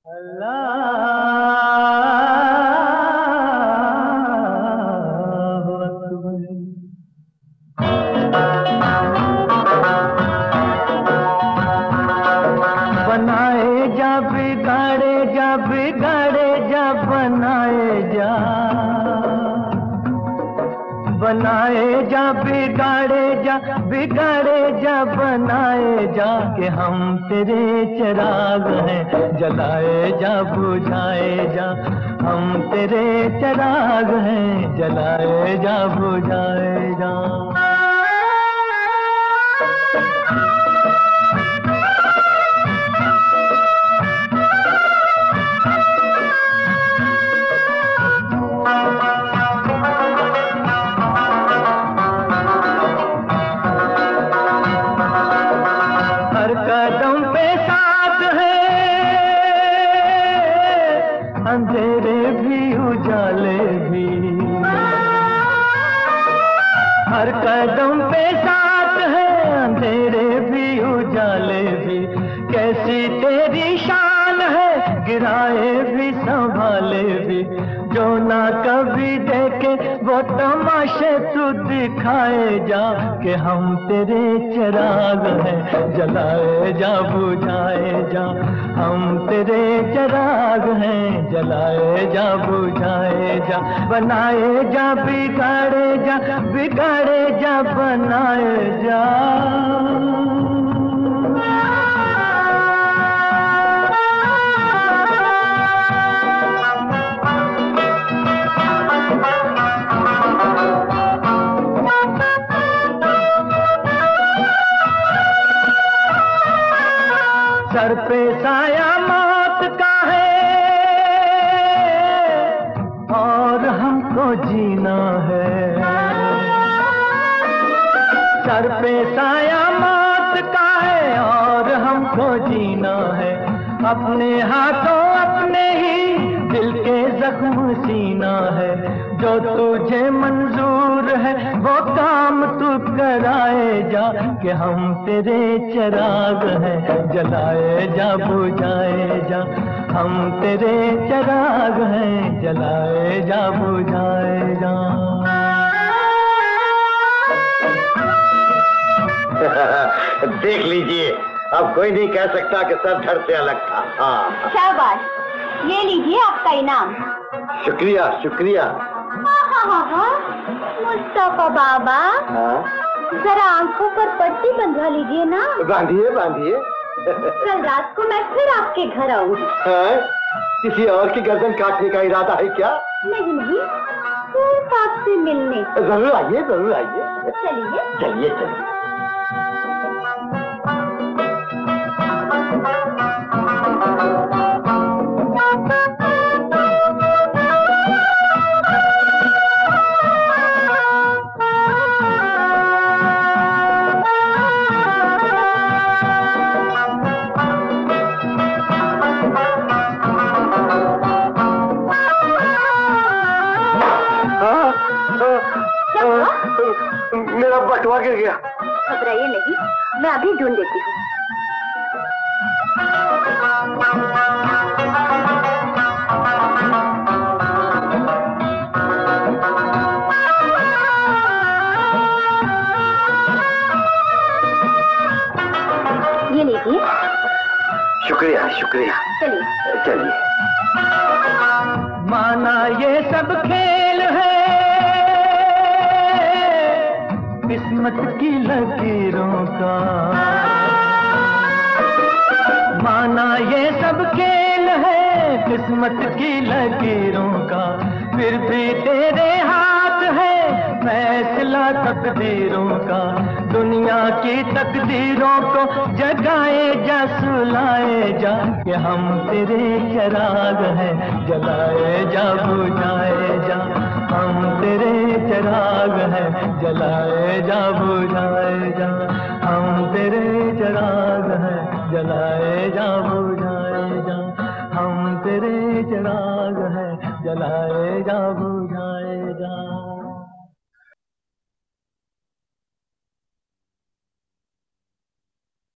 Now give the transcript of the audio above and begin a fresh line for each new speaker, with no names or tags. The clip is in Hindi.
बनाए जा बिगाड़े जा बिगाड़े जा बनाए जा, बनाए जा बिगाड़े जा बिगाड़े जा बनाए जा, कि हम तेरे चिराग हैं जलाए जा बुझाए जा, हम तेरे चिराग हैं जलाए जा बुझाए जा। हर कदम पे साथ है, अंधेरे भी उजाले भी, हर कदम पे साथ है, अंधेरे भी उजाले भी, कैसी तेरी शान है गिराए भी संभाले भी, जो ना कभी देखे वो तमाशे तू दिखाए जा, कि हम तेरे चिराग हैं जलाए जा बुझाए जा, हम तेरे चिराग हैं जलाए जा बुझाए जा, बनाए जा बिगाड़े जा बिगाड़े जा बनाए जा। सर पे साया मौत का है और हमको जीना है, सर पे साया मौत का है और हमको जीना है, अपने हाथों अपने ही दिल के जख्म सीना है, जो तुझे मंजूर है वो काम तू कराए जा, कि हम तेरे चिराग हैं जलाए जा बुझाए जा, हम तेरे चिराग हैं जलाए जा बुझाए जा।
देख लीजिए, अब कोई नहीं कह सकता कि सर धड़ से अलग था। हाँ
शाबाश, ये लीजिए आपका इनाम।
शुक्रिया शुक्रिया।
मुस्तफा बाबा, जरा आंखों पर पट्टी बंधवा लीजिए ना।
बांधिए बांधिए।
कल रात को मैं फिर आपके घर आऊंगी।
किसी और की गर्दन काटने का इरादा है क्या?
नहीं नहीं, सिर्फ आपसे मिलने।
जरूर आइए जरूर आइए।
चलिए
चलिए चलिए। मेरा बटुआ गिर गया।
घबराइए नहीं, मैं अभी ढूंढ देती हूँ। ये लीजिए।
शुक्रिया शुक्रिया।
चलिए
चलिए।
माना ये सब खेल है किस्मत की लकीरों का, माना ये सब खेल है किस्मत की लकीरों का, फिर भी तेरे हाथ है फैसला तकदीरों का, दुनिया की तकदीरों को जगाए जा सुलाए जा, कि हम तेरे चिराग हैं जलाए जा बुझाए जा, हम तेरे चिराग हैं जलाए जा बुझाए जा, हम तेरे चिराग हैं जलाए जा बुझाए जा।